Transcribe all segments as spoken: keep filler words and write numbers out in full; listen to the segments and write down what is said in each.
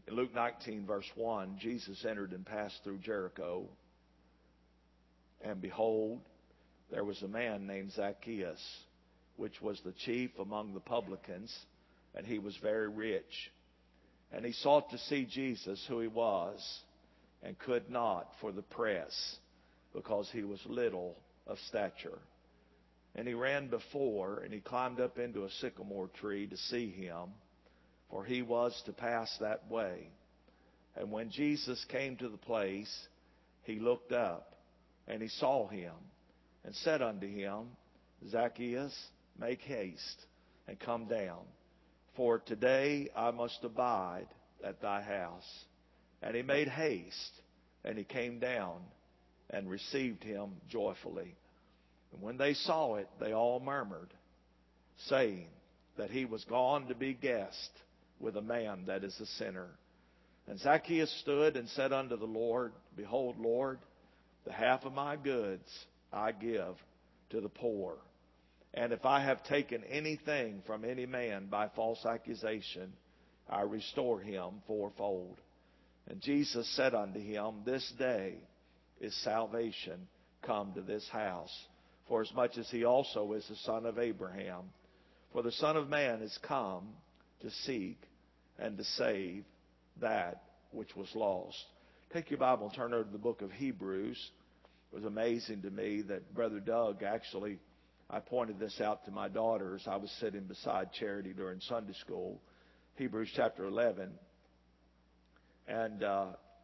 In Luke nineteen, verse one, Jesus entered and passed through Jericho. And behold, there was a man named Zacchaeus, which was the chief among the publicans, and he was very rich. And he sought to see Jesus, who he was, and could not for the press, because he was little of stature. And he ran before, and he climbed up into a sycamore tree to see him, for he was to pass that way. And when Jesus came to the place, he looked up, and he saw him, and said unto him, Zacchaeus, make haste, and come down, for today I must abide at thy house. And he made haste, and he came down, and received him joyfully. And when they saw it, they all murmured, saying that he was gone to be guest with a man that is a sinner. And Zacchaeus stood and said unto the Lord, Behold, Lord, the half of my goods I give to the poor. And if I have taken anything from any man by false accusation, I restore him fourfold. And Jesus said unto him, This day is salvation come to this house, for as much as he also is the son of Abraham. For the Son of Man is come to seek and to save that which was lost. Take your Bible and turn over to the book of Hebrews. It was amazing to me that Brother Doug actually, I pointed this out to my daughters. I was sitting beside Charity during Sunday school. Hebrews chapter eleven. And uh,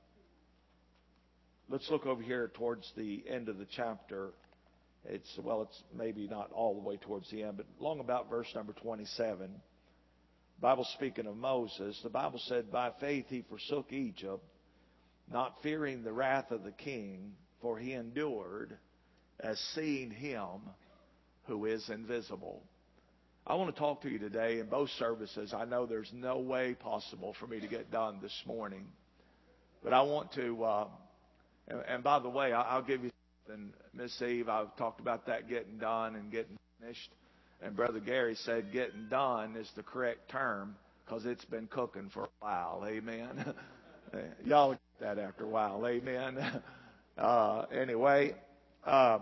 let's look over here towards the end of the chapter. It's, well, it's maybe not all the way towards the end, but long about verse number twenty-seven. The Bible speaking of Moses, the Bible said, By faith he forsook Egypt, not fearing the wrath of the king, for he endured as seeing him who is invisible. I want to talk to you today in both services. I know there's no way possible for me to get done this morning. But I want to, uh, and, and by the way, I'll give you something, Miss Eve. I've talked about that getting done and getting finished. And Brother Gary said getting done is the correct term because it's been cooking for a while. Amen. Y'all get that after a while. Amen. Uh, anyway, um,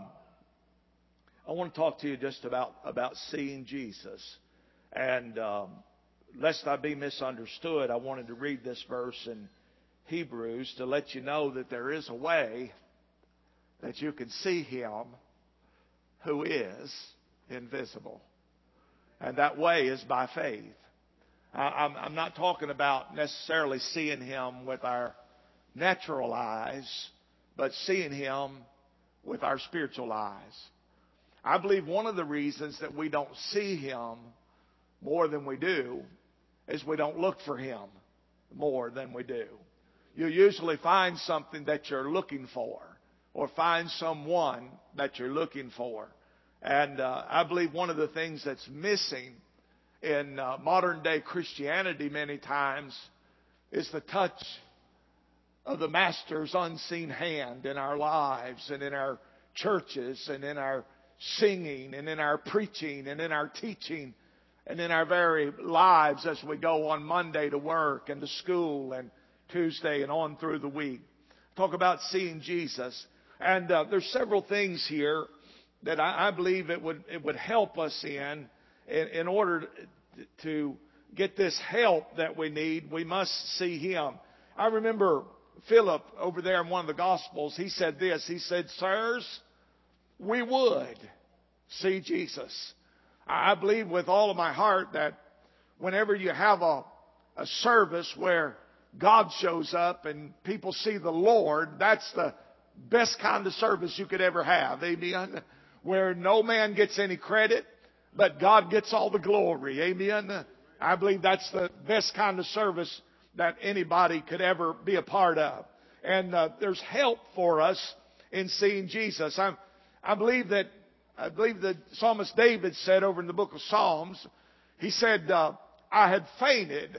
I want to talk to you just about, about seeing Jesus. And um, lest I be misunderstood, I wanted to read this verse in Hebrews to let you know that there is a way that you can see him who is invisible. And that way is by faith. I, I'm, I'm not talking about necessarily seeing him with our natural eyes, but seeing him with our spiritual eyes. I believe one of the reasons that we don't see him more than we do is we don't look for him more than we do. You usually find something that you're looking for or find someone that you're looking for. And uh, I believe one of the things that's missing in uh, modern day Christianity many times is the touch of the Master's unseen hand in our lives and in our churches and in our singing and in our preaching and in our teaching and in our very lives as we go on Monday to work and to school and Tuesday and on through the week. Talk about seeing Jesus. And uh, there's several things here that I, I believe it would it would help us in, in in order to get this help that we need. We must see him. I remember Philip over there in one of the Gospels. He said this. He said, Sirs, we would see Jesus. I believe with all of my heart that whenever you have a, a service where God shows up and people see the Lord, that's the best kind of service you could ever have. Amen. Where no man gets any credit, but God gets all the glory. Amen. I believe that's the best kind of service that anybody could ever be a part of. And uh, there's help for us in seeing Jesus. I'm, I believe that I believe the psalmist David said over in the book of Psalms, he said, uh, I had fainted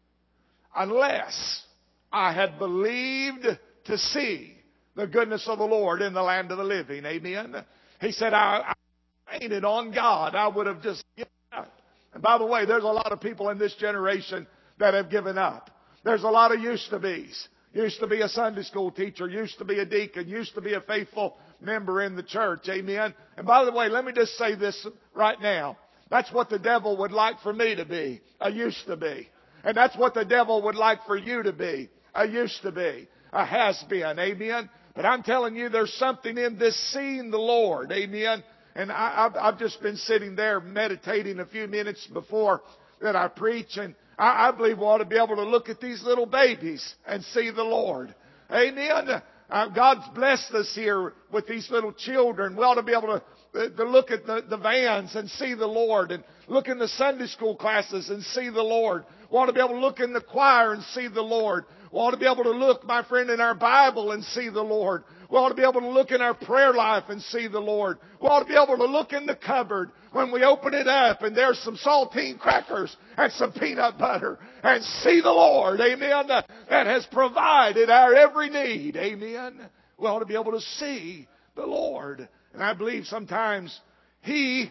unless I had believed to see the goodness of the Lord in the land of the living. Amen. He said, I, I fainted on God. I would have just given up. And by the way, there's a lot of people in this generation that have given up. There's a lot of used to be's. Used to be a Sunday school teacher, used to be a deacon, used to be a faithful member in the church. Amen. And by the way, let me just say this right now. That's what the devil would like for me to be. A used to be. And that's what the devil would like for you to be. A used to be. A has been. Amen. But I'm telling you, there's something in this seeing the Lord. Amen. And I, I've, I've just been sitting there meditating a few minutes before that I preach, and I, I believe we ought to be able to look at these little babies and see the Lord. Amen. Uh, God's blessed us here with these little children. We ought to be able to, uh, to look at the, the vans and see the Lord, and look in the Sunday school classes and see the Lord. We ought to be able to look in the choir and see the Lord. We ought to be able to look, my friend, in our Bible and see the Lord. We ought to be able to look in our prayer life and see the Lord. We ought to be able to look in the cupboard when we open it up and there's some saltine crackers and some peanut butter and see the Lord. Amen. That has provided our every need. Amen. We ought to be able to see the Lord. And I believe sometimes He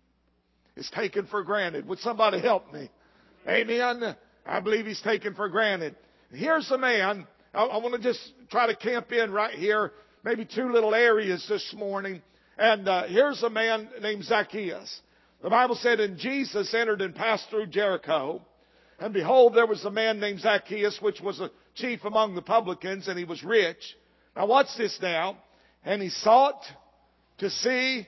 is taken for granted. Would somebody help me? Amen. I believe He's taken for granted. Here's a man. I, I want to just try to camp in right here. Maybe two little areas this morning. And uh, here's a man named Zacchaeus. The Bible said, and Jesus entered and passed through Jericho. And behold, there was a man named Zacchaeus, which was a chief among the publicans, and he was rich. Now watch this now. And he sought to see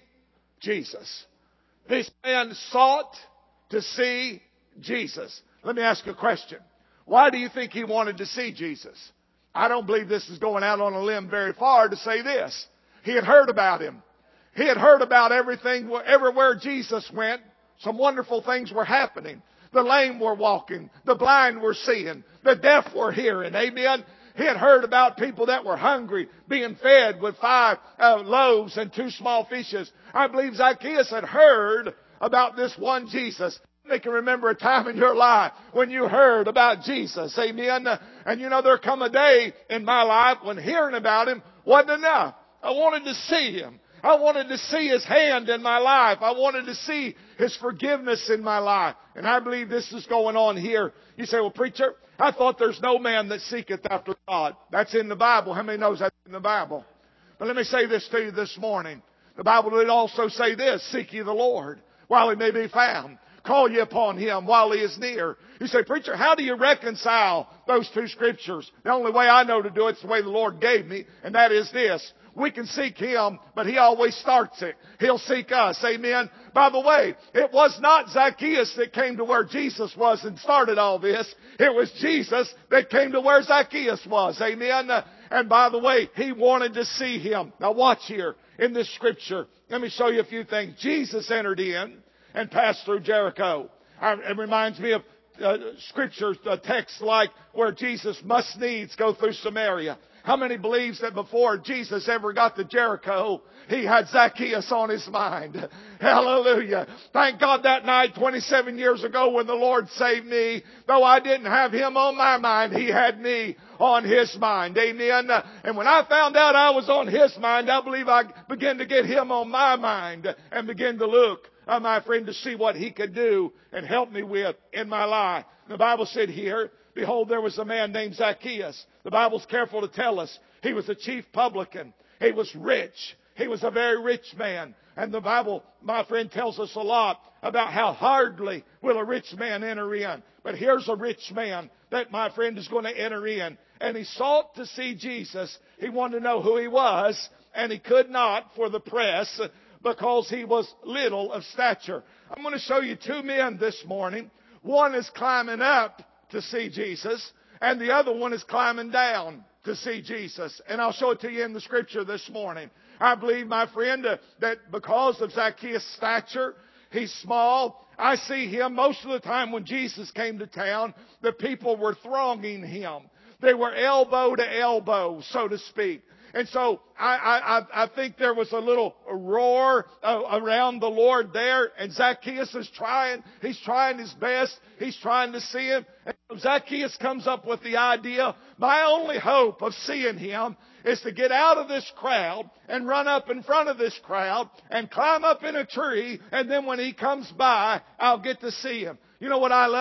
Jesus. This man sought to see Jesus. Let me ask you a question. Why do you think he wanted to see Jesus? I don't believe this is going out on a limb very far to say this. He had heard about Him. He had heard about everything, everywhere Jesus went, some wonderful things were happening. The lame were walking. The blind were seeing. The deaf were hearing. Amen. He had heard about people that were hungry being fed with five uh, loaves and two small fishes. I believe Zacchaeus had heard about this one Jesus. They can remember a time in your life when you heard about Jesus. Amen. And you know, there come a day in my life when hearing about Him wasn't enough. I wanted to see Him. I wanted to see His hand in my life. I wanted to see His forgiveness in my life. And I believe this is going on here. You say, well, preacher, I thought there's no man that seeketh after God. That's in the Bible. How many knows that's in the Bible? But let me say this to you this morning. The Bible did also say this, seek ye the Lord while He may be found. Call ye upon Him while He is near. You say, preacher, how do you reconcile those two scriptures? The only way I know to do it is the way the Lord gave me, and that is this. We can seek Him, but He always starts it. He'll seek us. Amen. By the way, it was not Zacchaeus that came to where Jesus was and started all this. It was Jesus that came to where Zacchaeus was. Amen. And by the way, he wanted to see Him. Now watch here in this scripture. Let me show you a few things. Jesus entered in and passed through Jericho. It reminds me of uh, scriptures, uh, texts like where Jesus must needs go through Samaria. How many believes that before Jesus ever got to Jericho, He had Zacchaeus on His mind? Hallelujah. Thank God that night twenty-seven years ago when the Lord saved me, though I didn't have Him on my mind, He had me on His mind. Amen. And when I found out I was on His mind, I believe I began to get Him on my mind and begin to look, uh, my friend, to see what He could do and help me with in my life. The Bible said here, behold, there was a man named Zacchaeus. The Bible's careful to tell us he was a chief publican. He was rich. He was a very rich man. And the Bible, my friend, tells us a lot about how hardly will a rich man enter in. But here's a rich man that, my friend, is going to enter in. And he sought to see Jesus. He wanted to know who He was. And he could not for the press because he was little of stature. I'm going to show you two men this morning. One is climbing up to see Jesus, and the other one is climbing down to see Jesus. And I'll show it to you in the scripture this morning. I believe, my friend, uh, that because of Zacchaeus' stature, he's small. I see him most of the time when Jesus came to town, the people were thronging Him. They were elbow to elbow, so to speak. And so I, I, I think there was a little roar uh, around the Lord there. And Zacchaeus is trying. He's trying his best. He's trying to see Him. And Zacchaeus comes up with the idea, my only hope of seeing Him is to get out of this crowd and run up in front of this crowd and climb up in a tree. And then when He comes by, I'll get to see Him. You know what I love?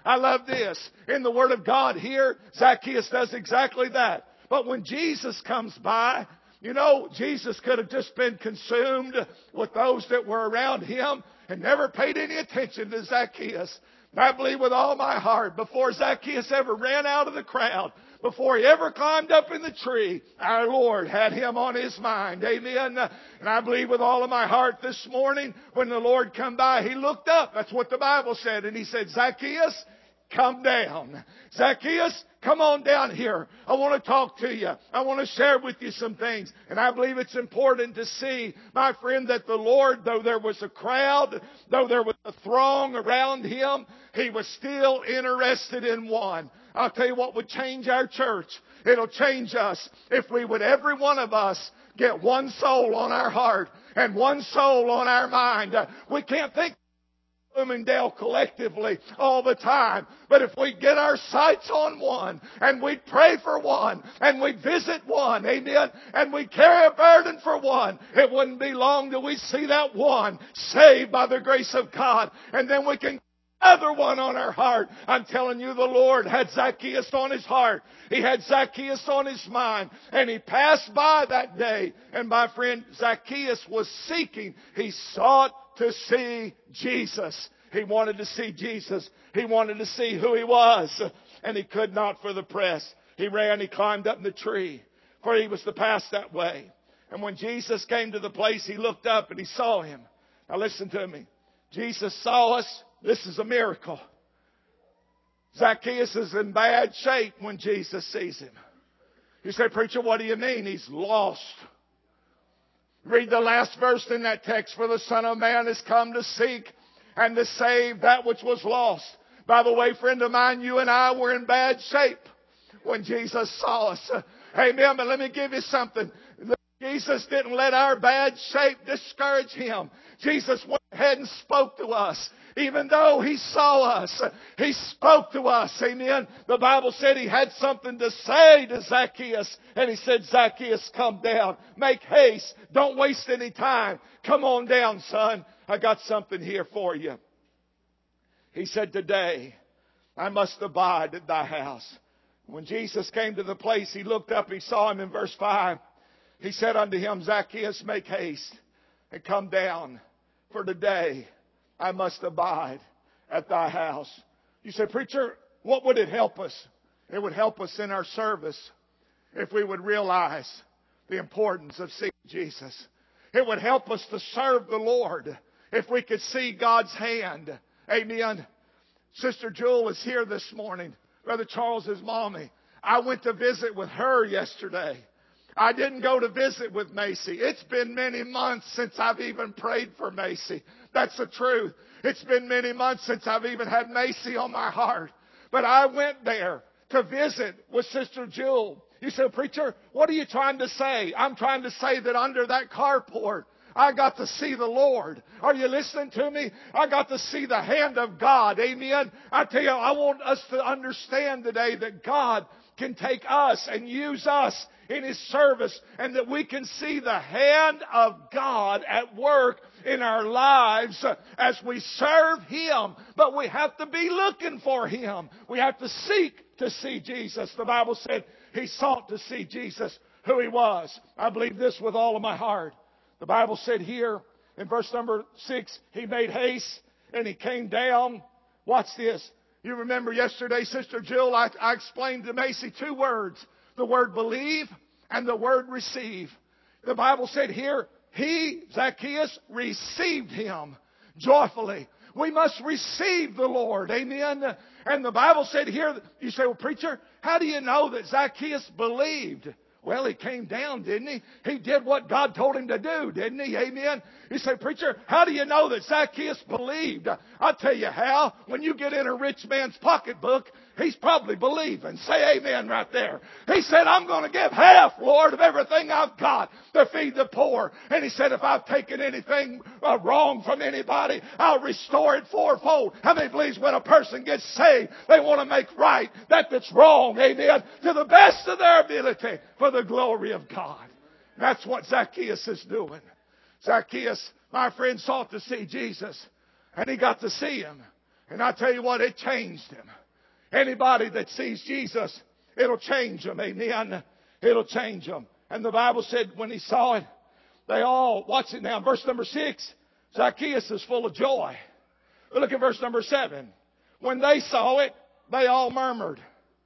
I love this. In the Word of God here, Zacchaeus does exactly that. But when Jesus comes by, you know, Jesus could have just been consumed with those that were around him and never paid any attention to Zacchaeus. I believe with all my heart, before Zacchaeus ever ran out of the crowd, before he ever climbed up in the tree, our Lord had him on his mind. Amen. And I believe with all of my heart this morning, when the Lord come by, he looked up. That's what the Bible said. And he said, Zacchaeus, come down. Zacchaeus, come on down here. I want to talk to you. I want to share with you some things. And I believe it's important to see, my friend, that the Lord, though there was a crowd, though there was a throng around him, he was still interested in one. I'll tell you what would change our church. It'll change us if we would, every one of us, get one soul on our heart and one soul on our mind. We can't think Bloomingdale collectively all the time. But if we get our sights on one, and we pray for one, and we visit one, amen, and we carry a burden for one, it wouldn't be long till we see that one saved by the grace of God. And then we can other one on our heart. I'm telling you, the Lord had Zacchaeus on his heart. He had Zacchaeus on his mind. And he passed by that day. And my friend, Zacchaeus was seeking. He sought to see Jesus. He wanted to see Jesus. He wanted to see who he was. And he could not for the press. He ran, he climbed up in the tree, for he was to pass that way. And when Jesus came to the place, he looked up and he saw him. Now listen to me. Jesus saw us. This is a miracle. Zacchaeus is in bad shape when Jesus sees him. You say, preacher, what do you mean? He's lost. Read the last verse in that text. For the Son of Man has come to seek and to save that which was lost. By the way, friend of mine, you and I were in bad shape when Jesus saw us. Amen. But let me give you something. Jesus didn't let our bad shape discourage him. Jesus went ahead and spoke to us. Even though he saw us, he spoke to us. Amen. The Bible said he had something to say to Zacchaeus. And he said, Zacchaeus, come down. Make haste. Don't waste any time. Come on down, son. I got something here for you. He said, today I must abide at thy house. When Jesus came to the place, he looked up. He saw him in verse five. He said unto him, Zacchaeus, make haste and come down. For today I must abide at thy house. You say, preacher, what would it help us? It would help us in our service if we would realize the importance of seeing Jesus. It would help us to serve the Lord if we could see God's hand. Amen. Sister Jewel is here this morning. Brother Charles's mommy. I went to visit with her yesterday. I didn't go to visit with Macy. It's been many months since I've even prayed for Macy. That's the truth. It's been many months since I've even had Macy on my heart. But I went there to visit with Sister Jewel. You say, preacher, what are you trying to say? I'm trying to say that under that carport, I got to see the Lord. Are you listening to me? I got to see the hand of God. Amen. I tell you, I want us to understand today that God can take us and use us in His service, and that we can see the hand of God at work in our lives as we serve Him. But we have to be looking for Him. We have to seek to see Jesus. The Bible said he sought to see Jesus, who He was. I believe this with all of my heart. The Bible said here in verse number six, he made haste and he came down. Watch this. You remember yesterday, Sister Jill, I, I explained to Macy two words. The word believe and the word receive. The Bible said here, he, Zacchaeus, received Him joyfully. We must receive the Lord. Amen. And the Bible said here, you say, well, preacher, how do you know that Zacchaeus believed? Well, he came down, didn't he? He did what God told him to do, didn't he? Amen. You say, preacher, how do you know that Zacchaeus believed? I'll tell you how. When you get in a rich man's pocketbook, he's probably believing. Say amen right there. He said, I'm going to give half, Lord, of everything I've got to feed the poor. And he said, if I've taken anything uh, wrong from anybody, I'll restore it fourfold. How many believes when a person gets saved, they want to make right that that's wrong, amen, to the best of their ability for the glory of God. That's what Zacchaeus is doing. Zacchaeus, my friend, sought to see Jesus, and he got to see Him. And I tell you what, it changed him. Anybody that sees Jesus, it'll change them. Amen. It'll change them. And the Bible said when he saw it, they all, watch it now, verse number six, Zacchaeus is full of joy. But look at verse number seven. When they saw it, they all murmured.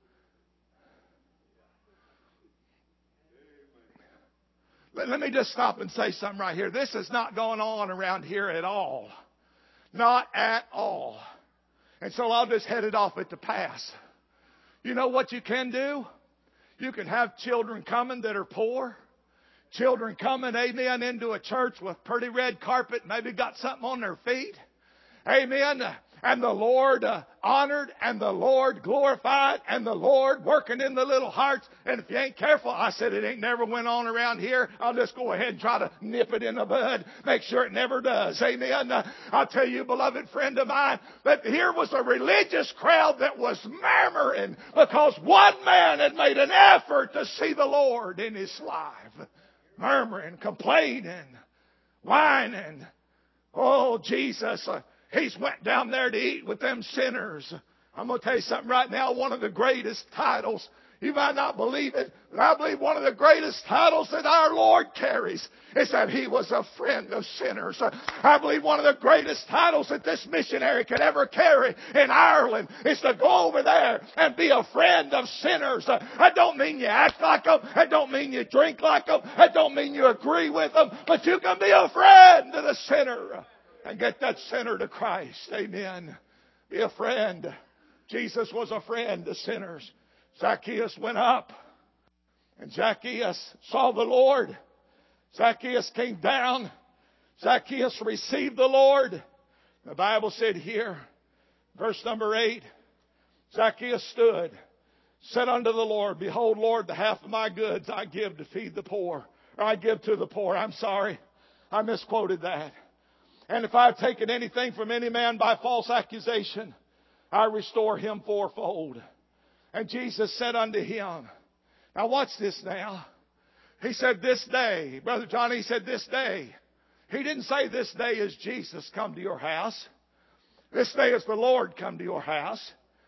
Let me just stop and say something right here. This is not going on around here at all. Not at all. And so I'll just head it off at the pass. You know what you can do? You can have children coming that are poor. Children coming, amen, into a church with pretty red carpet, maybe got something on their feet. Amen. And the Lord uh, honored and the Lord glorified and the Lord working in the little hearts. And if you ain't careful, I said it ain't never went on around here. I'll just go ahead and try to nip it in the bud. Make sure it never does. Amen. Uh, I'll tell you, beloved friend of mine, that here was a religious crowd that was murmuring because one man had made an effort to see the Lord in his life. Murmuring, complaining, whining. Oh, Jesus, uh, He's went down there to eat with them sinners. I'm going to tell you something right now. One of the greatest titles, you might not believe it, but I believe one of the greatest titles that our Lord carries is that He was a friend of sinners. I believe one of the greatest titles that this missionary could ever carry in Ireland is to go over there and be a friend of sinners. That don't mean you act like them. That don't mean you drink like them. That don't mean you agree with them. But you can be a friend to the sinner and get that sinner to Christ. Amen. Be a friend. Jesus was a friend to sinners. Zacchaeus went up, and Zacchaeus saw the Lord. Zacchaeus came down. Zacchaeus received the Lord. The Bible said here, verse number eight, Zacchaeus stood, said unto the Lord, Behold, Lord, the half of my goods I give to feed the poor. Or I give to the poor. I'm sorry. I misquoted that. And if I've taken anything from any man by false accusation, I restore him fourfold. And Jesus said unto him, now watch this now. He said this day, Brother Johnny, he said this day. He didn't say this day is Jesus come to your house. This day is the Lord come to your house.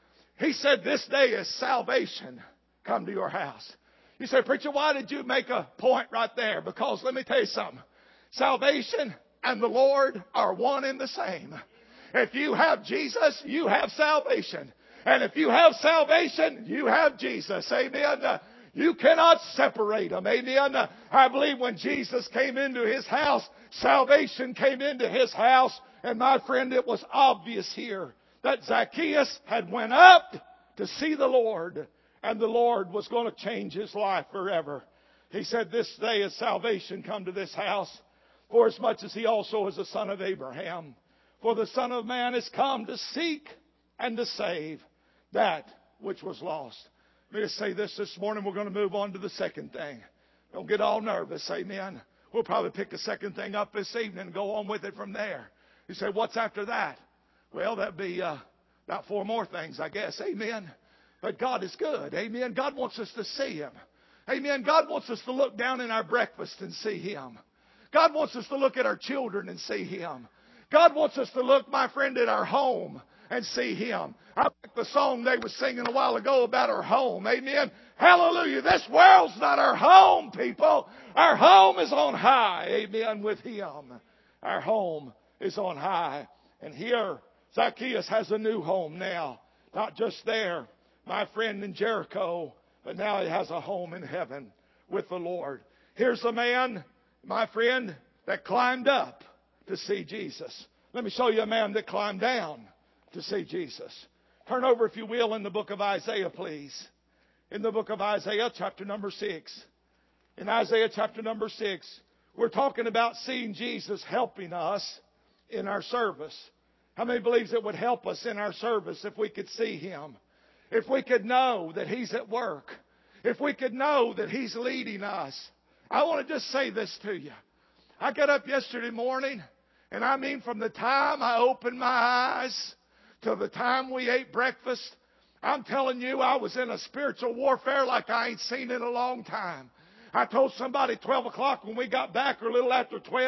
He said this day is salvation come to your house. You say, preacher, why did you make a point right there? Because let me tell you something. Salvation and the Lord are one and the same. If you have Jesus, you have salvation. And if you have salvation, you have Jesus. Amen. Uh, you cannot separate them. Amen. Uh, I believe when Jesus came into His house, salvation came into His house. And my friend, it was obvious here that Zacchaeus had went up to see the Lord. And the Lord was going to change his life forever. He said, this day is salvation come to this house. For as much as he also is the son of Abraham. For the Son of Man is come to seek and to save that which was lost. Let me just say this this morning. We're going to move on to the second thing. Don't get all nervous. Amen. We'll probably pick the second thing up this evening and go on with it from there. You say, what's after that? Well, that'd be uh, about four more things, I guess. Amen. But God is good. Amen. God wants us to see Him. Amen. God wants us to look down in our breakfast and see Him. God wants us to look at our children and see Him. God wants us to look, my friend, at our home and see Him. I like the song they were singing a while ago about our home. Amen. Hallelujah. This world's not our home, people. Our home is on high. Amen. With Him. Our home is on high. And here, Zacchaeus has a new home now. Not just there, my friend, in Jericho, but now he has a home in heaven with the Lord. Here's a man, my friend, that climbed up to see Jesus. Let me show you a man that climbed down to see Jesus. Turn over, if you will, in the book of Isaiah, please. In the book of Isaiah, chapter number six. In Isaiah chapter number six, we're talking about seeing Jesus helping us in our service. How many believes it would help us in our service if we could see Him? If we could know that He's at work. If we could know that He's leading us. I want to just say this to you. I got up yesterday morning, and I mean from the time I opened my eyes till the time we ate breakfast, I'm telling you, I was in a spiritual warfare like I ain't seen in a long time. I told somebody twelve o'clock when we got back, or a little after twelve,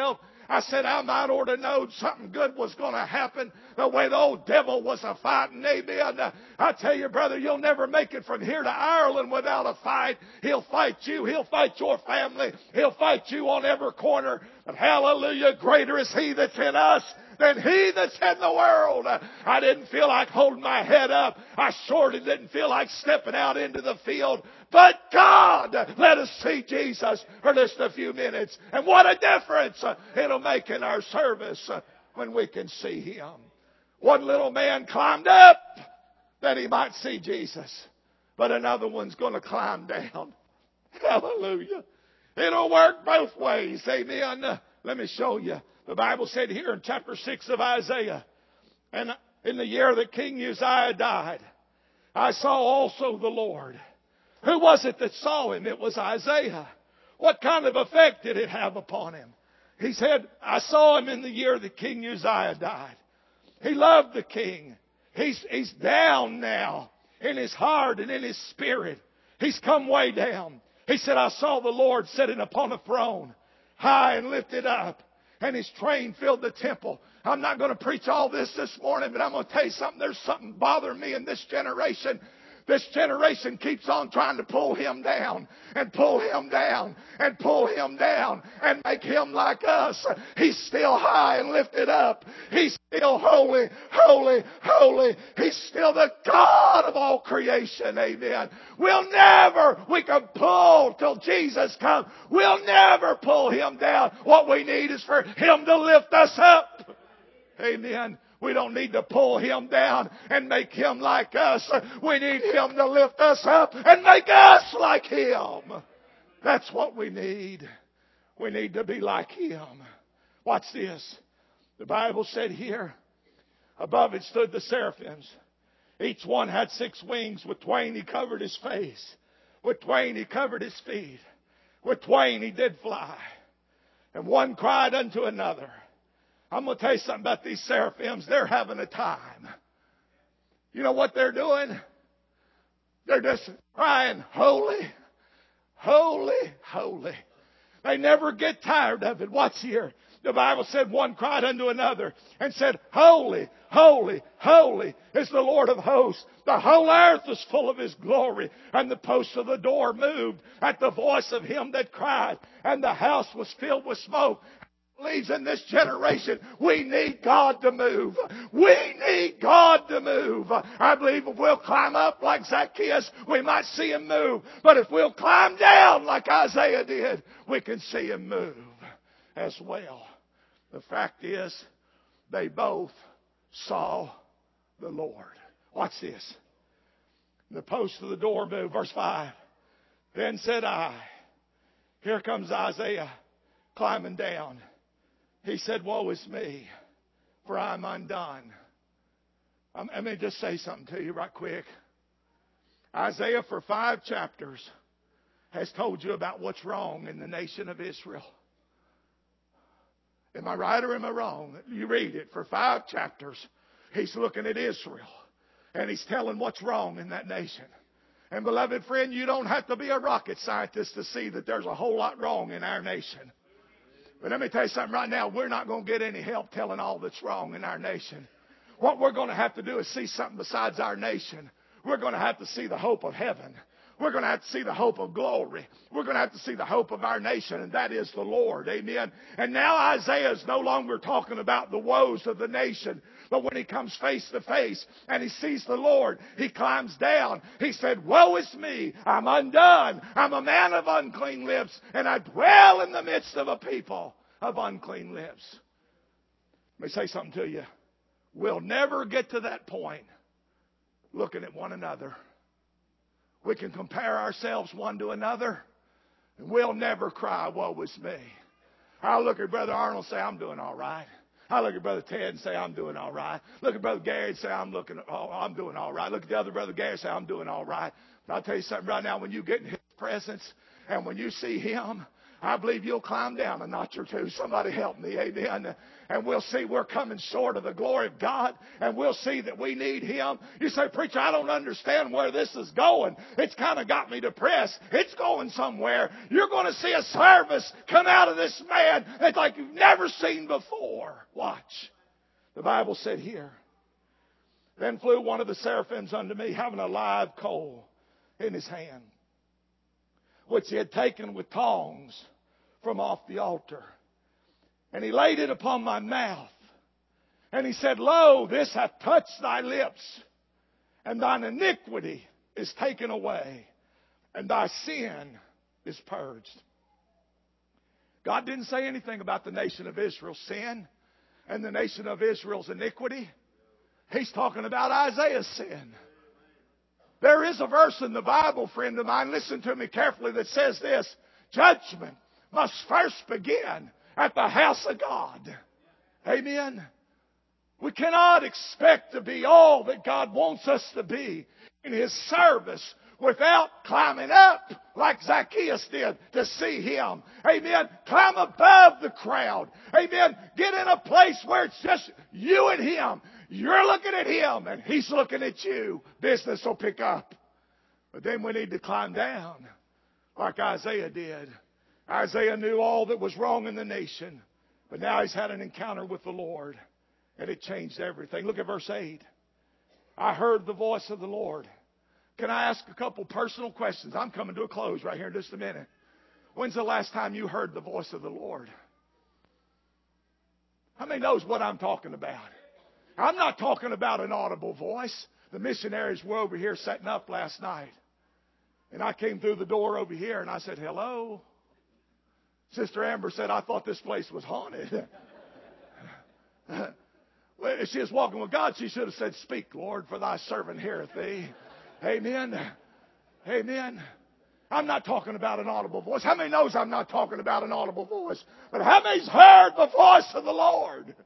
I said, I might ought to know something good was going to happen the way the old devil was a fighting. Amen. I tell you, brother, you'll never make it from here to Ireland without a fight. He'll fight you. He'll fight your family. He'll fight you on every corner. But hallelujah, greater is He that's in us than he that's in the world. I didn't feel like holding my head up. I surely didn't feel like stepping out into the field. But God let us see Jesus for just a few minutes. And what a difference it'll make in our service when we can see Him. One little man climbed up that he might see Jesus. But another one's going to climb down. Hallelujah. It'll work both ways. Amen. Let me show you. The Bible said here in chapter six of Isaiah, and in the year that King Uzziah died, I saw also the Lord. Who was it that saw Him? It was Isaiah. What kind of effect did it have upon him? He said, I saw Him in the year that King Uzziah died. He loved the king. He's, he's down now in his heart and in his spirit. He's come way down. He said, I saw the Lord sitting upon a throne, high and lifted up, and His train filled the temple. I'm not going to preach all this this morning, but I'm going to tell you something. There's something bothering me in this generation. This generation keeps on trying to pull Him down and pull Him down and pull Him down and make Him like us. He's still high and lifted up. He's still holy, holy, holy. He's still the God of all creation. Amen. We'll never, we can pull till Jesus comes. We'll never pull Him down. What we need is for Him to lift us up. Amen. We don't need to pull Him down and make Him like us. We need Him to lift us up and make us like Him. That's what we need. We need to be like Him. Watch this. The Bible said here, above it stood the seraphims. Each one had six wings. With twain He covered His face. With twain He covered His feet. With twain He did fly. And one cried unto another. I'm going to tell you something about these seraphims. They're having a time. You know what they're doing? They're just crying, holy, holy, holy. They never get tired of it. Watch here. The Bible said one cried unto another and said, holy, holy, holy is the Lord of hosts. The whole earth is full of His glory. And the posts of the door moved at the voice of Him that cried. And the house was filled with smoke. Believes in this generation, we need God to move. We need God to move. I believe if we'll climb up like Zacchaeus, we might see Him move. But if we'll climb down like Isaiah did, we can see Him move as well. The fact is, they both saw the Lord. Watch this. The post of the door moved. Verse five. Then said I, here comes Isaiah climbing down. He said, woe is me, for I am undone. Um, let me just say something to you right quick. Isaiah, for five chapters, has told you about what's wrong in the nation of Israel. Am I right or am I wrong? You read it. For five chapters, he's looking at Israel. And he's telling what's wrong in that nation. And beloved friend, you don't have to be a rocket scientist to see that there's a whole lot wrong in our nation. But let me tell you something right now. We're not going to get any help telling all that's wrong in our nation. What we're going to have to do is see something besides our nation. We're going to have to see the hope of heaven. We're going to have to see the hope of glory. We're going to have to see the hope of our nation, and that is the Lord. Amen. And now Isaiah is no longer talking about the woes of the nation. But when he comes face to face and he sees the Lord, he climbs down. He said, woe is me. I'm undone. I'm a man of unclean lips, and I dwell in the midst of a people of unclean lips. Let me say something to you. We'll never get to that point looking at one another. We can compare ourselves one to another, and we'll never cry, woe is me. I'll look at Brother Arnold and say, I'm doing all right. I look at Brother Ted and say, I'm doing all right. Look at Brother Gary and say, I'm looking, oh, I'm doing all right. Look at the other Brother Gary and say, I'm doing all right. But I'll tell you something right now, when you get in His presence and when you see Him, I believe you'll climb down a notch or two. Somebody help me. Amen. And we'll see we're coming short of the glory of God. And we'll see that we need Him. You say, preacher, I don't understand where this is going. It's kind of got me depressed. It's going somewhere. You're going to see a service come out of this man that's like you've never seen before. Watch. The Bible said here, then flew one of the seraphims unto me, having a live coal in his hand, which he had taken with tongs from off the altar. And he laid it upon my mouth. And he said, Lo, this hath touched thy lips, and thine iniquity is taken away, and thy sin is purged. God didn't say anything about the nation of Israel's sin and the nation of Israel's iniquity. He's talking about Isaiah's sin. There is a verse in the Bible, friend of mine, listen to me carefully, that says this: judgment must first begin at the house of God. Amen. We cannot expect to be all that God wants us to be in His service without climbing up like Zacchaeus did to see Him. Amen. Climb above the crowd. Amen. Get in a place where it's just you and Him. You're looking at Him and He's looking at you. Business will pick up. But then we need to climb down like Isaiah did. Isaiah knew all that was wrong in the nation, but now he's had an encounter with the Lord, and it changed everything. Look at verse eight. I heard the voice of the Lord. Can I ask a couple personal questions? I'm coming to a close right here in just a minute. When's the last time you heard the voice of the Lord? How many knows what I'm talking about? I'm not talking about an audible voice. The missionaries were over here setting up last night. And I came through the door over here and I said, hello. Sister Amber said, I thought this place was haunted. Well, if she was walking with God, she should have said, speak, Lord, for thy servant heareth thee. Amen. Amen. I'm not talking about an audible voice. How many knows I'm not talking about an audible voice? But how many's heard the voice of the Lord?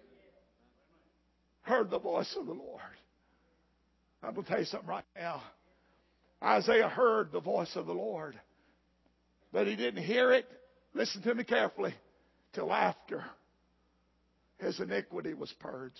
Heard the voice of the Lord. I'm going to tell you something right now. Isaiah heard the voice of the Lord, but he didn't hear it, listen to me carefully, till after his iniquity was purged.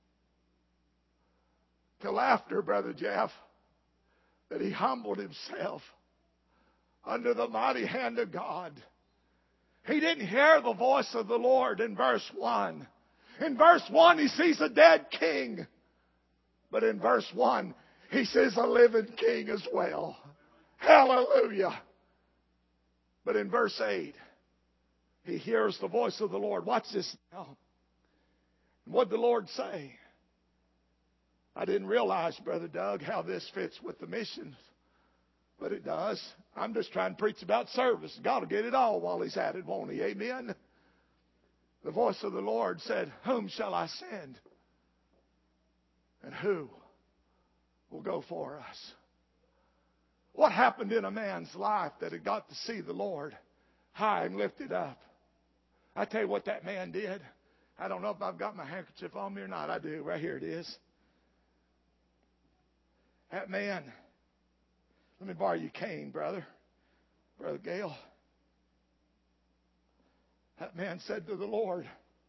Till after, Brother Jeff, that he humbled himself under the mighty hand of God. He didn't hear the voice of the Lord in verse one. In verse one, he sees a dead king. But in verse one, he sees a living king as well. Hallelujah. But in verse eight, he hears the voice of the Lord. Watch this now. What did the Lord say? I didn't realize, Brother Doug, how this fits with the missions. But it does. I'm just trying to preach about service. God will get it all while He's at it, won't He? Amen. The voice of the Lord said, whom shall I send? And who will go for us? What happened in a man's life that had got to see the Lord high and lifted up? I tell you what that man did. I don't know if I've got my handkerchief on me or not. I do. Right here it is. That man, let me borrow your cane, brother. Brother Gale. That man said to the Lord,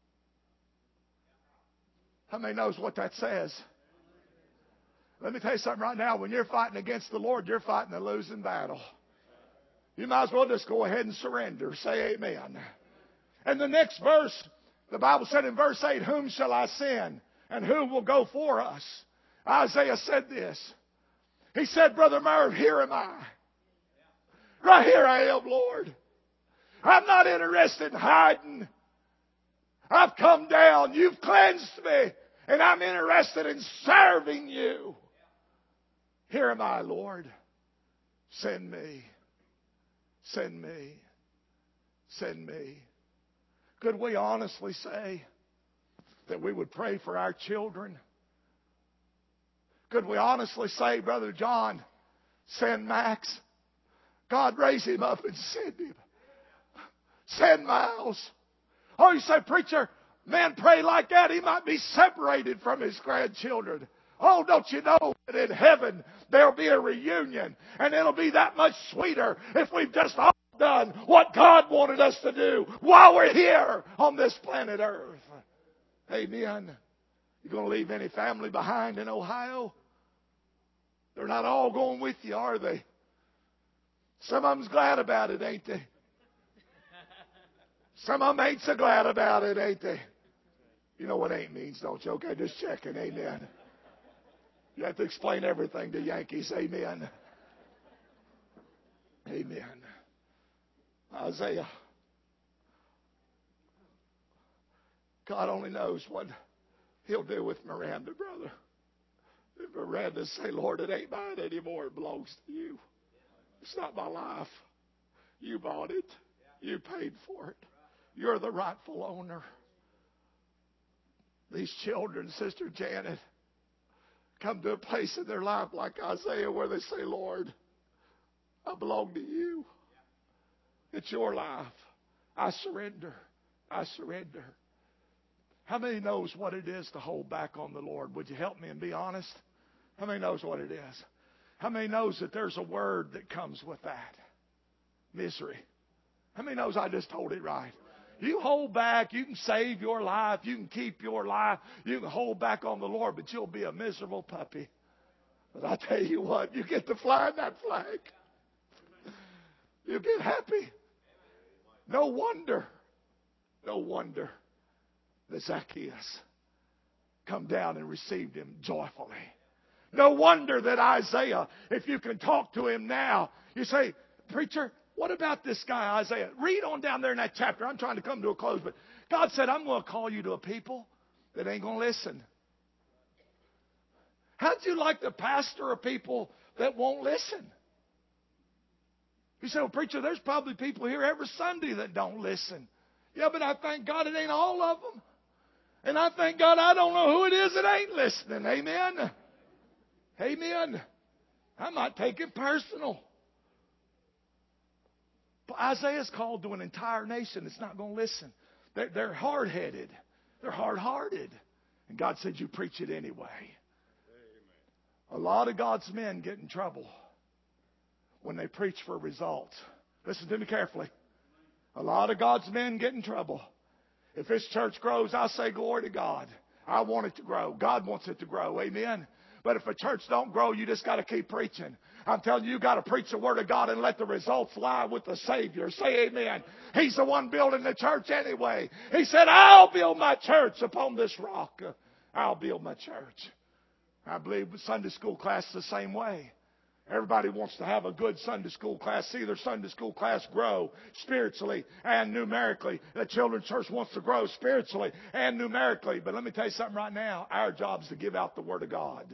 how many knows what that says? Let me tell you something right now. When you're fighting against the Lord, you're fighting a losing battle. You might as well just go ahead and surrender. Say amen. And the next verse, the Bible said in verse eight, whom shall I send? And who will go for us? Isaiah said this. He said, Brother Merv, here am I. Right here I am, Lord. I'm not interested in hiding. I've come down. You've cleansed me. And I'm interested in serving you. Here am I, Lord. Send me. Send me. Send me. Could we honestly say that we would pray for our children? Could we honestly say, Brother John, send Max? God raise him up and send him. Send Miles. Oh, you say, preacher, man, pray like that. He might be separated from his grandchildren. Oh, don't you know that in heaven there'll be a reunion, and it'll be that much sweeter if we've just all done what God wanted us to do while we're here on this planet Earth. Amen. You going to leave any family behind in Ohio? They're not all going with you, are they? Some of them's glad about it, ain't they? Some of them ain't so glad about it, ain't they? You know what ain't means, don't you? Okay, just checking. Amen. You have to explain everything to Yankees. Amen. Amen. Isaiah. God only knows what He'll do with Miranda, brother. If Miranda say, Lord, it ain't mine anymore. It belongs to you. It's not my life. You bought it. You paid for it. You're the rightful owner. These children, Sister Janet, come to a place in their life like Isaiah where they say, Lord, I belong to you. It's your life. I surrender. I surrender. How many knows what it is to hold back on the Lord? Would you help me and be honest? How many knows what it is? How many knows that there's a word that comes with that? Misery. How many knows I just told it right? You hold back, you can save your life, you can keep your life, you can hold back on the Lord, but you'll be a miserable puppy. But I tell you what, you get to fly that flag. You get happy. No wonder, no wonder that Zacchaeus come down and received him joyfully. No wonder that Isaiah, if you can talk to him now, you say, preacher, what about this guy Isaiah? Read on down there in that chapter. I'm trying to come to a close, but God said, I'm going to call you to a people that ain't going to listen. How'd you like to pastor a people that won't listen? You say, well, preacher, there's probably people here every Sunday that don't listen. Yeah, but I thank God it ain't all of them. And I thank God I don't know who it is that ain't listening. Amen. Amen. I might take it personal. But Isaiah's called to an entire nation that's not going to listen. They're, they're hard-headed. They're hard-hearted. And God said, you preach it anyway. Amen. A lot of God's men get in trouble when they preach for results. Listen to me carefully. A lot of God's men get in trouble. If this church grows, I say glory to God. I want it to grow. God wants it to grow. Amen. But if a church don't grow, you just got to keep preaching. I'm telling you, you got to preach the Word of God and let the results lie with the Savior. Say amen. He's the one building the church anyway. He said, I'll build my church upon this rock. I'll build my church. I believe Sunday school class is the same way. Everybody wants to have a good Sunday school class. See their Sunday school class grow spiritually and numerically. The children's church wants to grow spiritually and numerically. But let me tell you something right now. Our job is to give out the Word of God.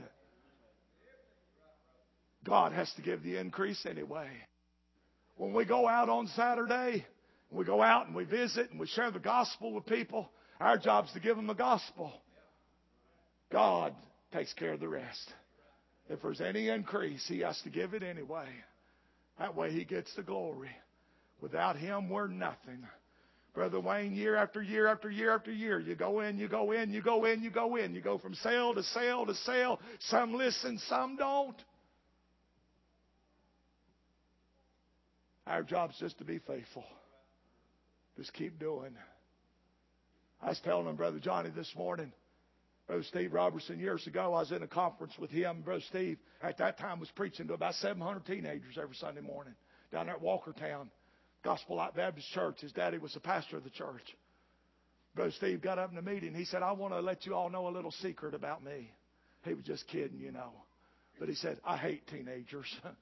God has to give the increase anyway. When we go out on Saturday, we go out and we visit and we share the gospel with people, our job is to give them the gospel. God takes care of the rest. If there's any increase, He has to give it anyway. That way He gets the glory. Without Him, we're nothing. Brother Wayne, year after year after year after year, you go in, you go in, you go in, you go in. You go from sale to sale to sale. Some listen, some don't. Our job's just to be faithful. Just keep doing. I was telling him, Brother Johnny, this morning, Brother Steve Robertson, years ago, I was in a conference with him. Brother Steve, at that time, was preaching to about seven hundred teenagers every Sunday morning down there at Walkertown, Gospel Light Baptist Church. His daddy was the pastor of the church. Brother Steve got up in the meeting. He said, I want to let you all know a little secret about me. He was just kidding, you know. But he said, I hate teenagers.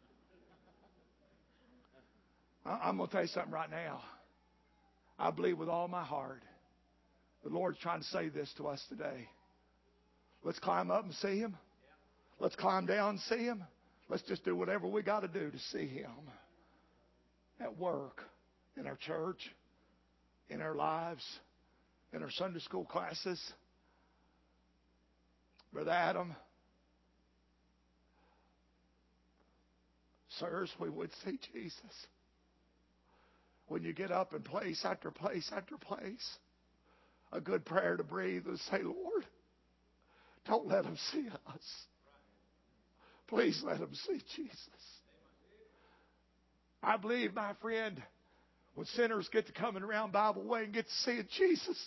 I'm going to tell you something right now. I believe with all my heart the Lord's trying to say this to us today. Let's climb up and see Him. Let's climb down and see Him. Let's just do whatever we got to do to see Him. At work, in our church, in our lives, in our Sunday school classes. Brother Adam, sirs, we would see Jesus. When you get up in place after place after place, a good prayer to breathe is say, Lord, don't let them see us. Please let them see Jesus. I believe, my friend, when sinners get to coming around Bible Way and get to seeing Jesus.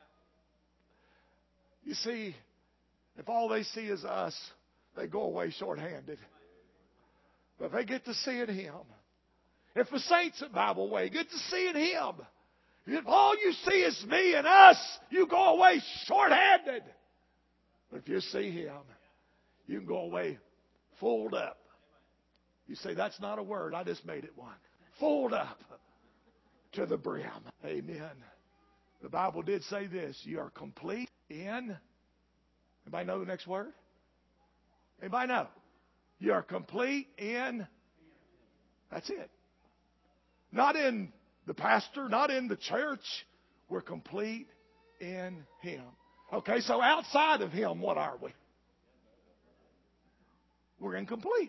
You see, if all they see is us, they go away short-handed. But if they get to seeing Him, if the saints at Bible Way get to seeing Him, if all you see is me and us, you go away short-handed. But if you see Him, you can go away full up. You say, that's not a word. I just made it one. Full up to the brim. Amen. The Bible did say this. You are complete in. Anybody know the next word? Anybody know? You are complete in. That's it. Not in the pastor, not in the church. We're complete in Him. Okay, so outside of Him, what are we? We're incomplete.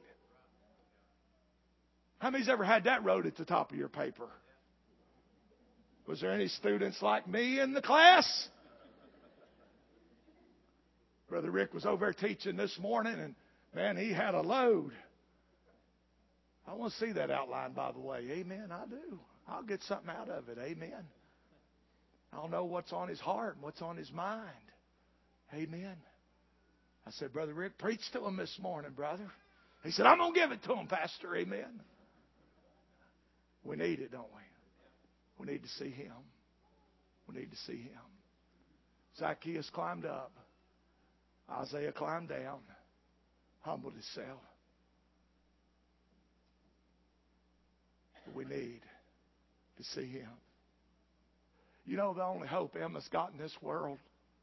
How many's ever had that wrote at the top of your paper? Was there any students like me in the class? Brother Rick was over there teaching this morning, and man, he had a load. I want to see that outline, by the way. Amen, I do. I'll get something out of it. Amen. I'll know what's on his heart and what's on his mind. Amen. I said, Brother Rick, preach to him this morning, brother. He said, I'm going to give it to him, Pastor. Amen. We need it, don't we? We need to see Him. We need to see Him. Zacchaeus climbed up. Isaiah climbed down. Humbled himself. We need to see Him. You know the only hope Emma's got in this world?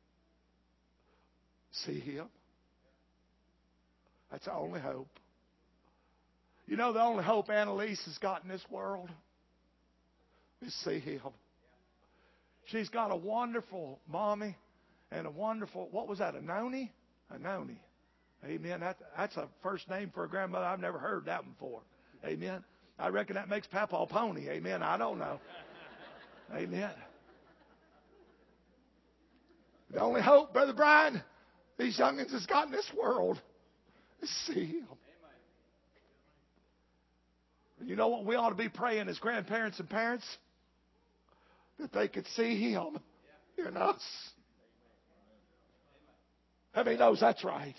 See Him. That's the only hope. You know the only hope Annalise has got in this world is see Him. She's got a wonderful mommy and a wonderful, what was that, a noni? A noni. Amen. That, that's a first name for a grandmother. I've never heard that before. Amen. I reckon that makes Papa Pony. Amen. I don't know. Amen. The only hope, Brother Brian, these youngins has got in this world is see Him. You know what we ought to be praying as grandparents and parents? That they could see Him in us. How many knows that's right?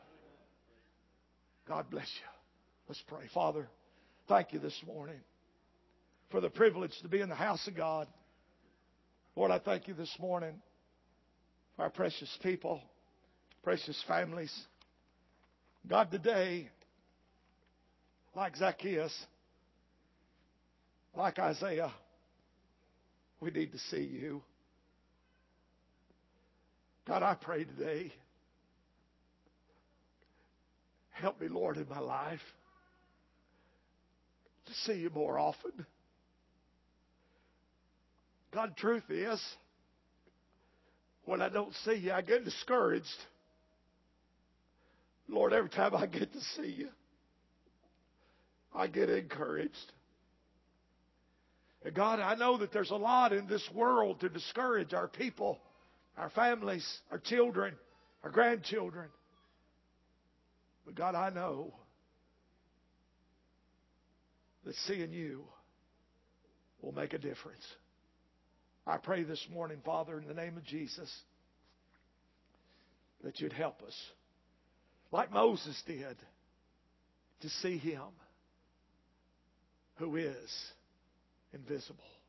God bless you. Let's pray. Father, thank you this morning for the privilege to be in the house of God. Lord, I thank you this morning for our precious people, precious families. God, today, like Zacchaeus, like Isaiah, we need to see you. God, I pray today, help me, Lord, in my life to see you more often. God, the truth is, when I don't see you, I get discouraged. Lord, every time I get to see you, I get encouraged. And God, I know that there's a lot in this world to discourage our people, our families, our children, our grandchildren. But God, I know that seeing you will make a difference. I pray this morning, Father, in the name of Jesus, that you'd help us, like Moses did, to see Him who is invisible.